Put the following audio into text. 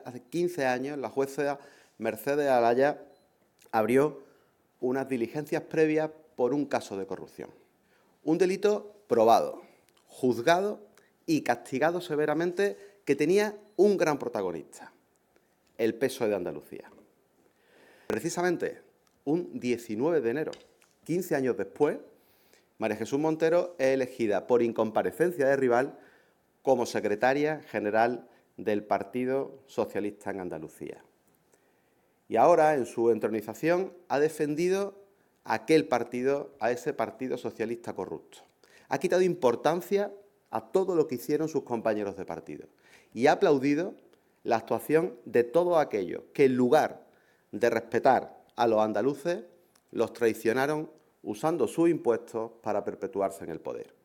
Hace 15 años, la jueza Mercedes Alaya abrió unas diligencias previas por un caso de corrupción. Un delito probado, juzgado y castigado severamente, que tenía un gran protagonista: el PSOE de Andalucía. Precisamente, un 19 de enero, 15 años después, María Jesús Montero es elegida por incomparecencia de rival como secretaria general del Partido Socialista en Andalucía. Y ahora, en su entronización, ha defendido a ese Partido Socialista corrupto. Ha quitado importancia a todo lo que hicieron sus compañeros de partido y ha aplaudido la actuación de todos aquellos que, en lugar de respetar a los andaluces, los traicionaron usando sus impuestos para perpetuarse en el poder.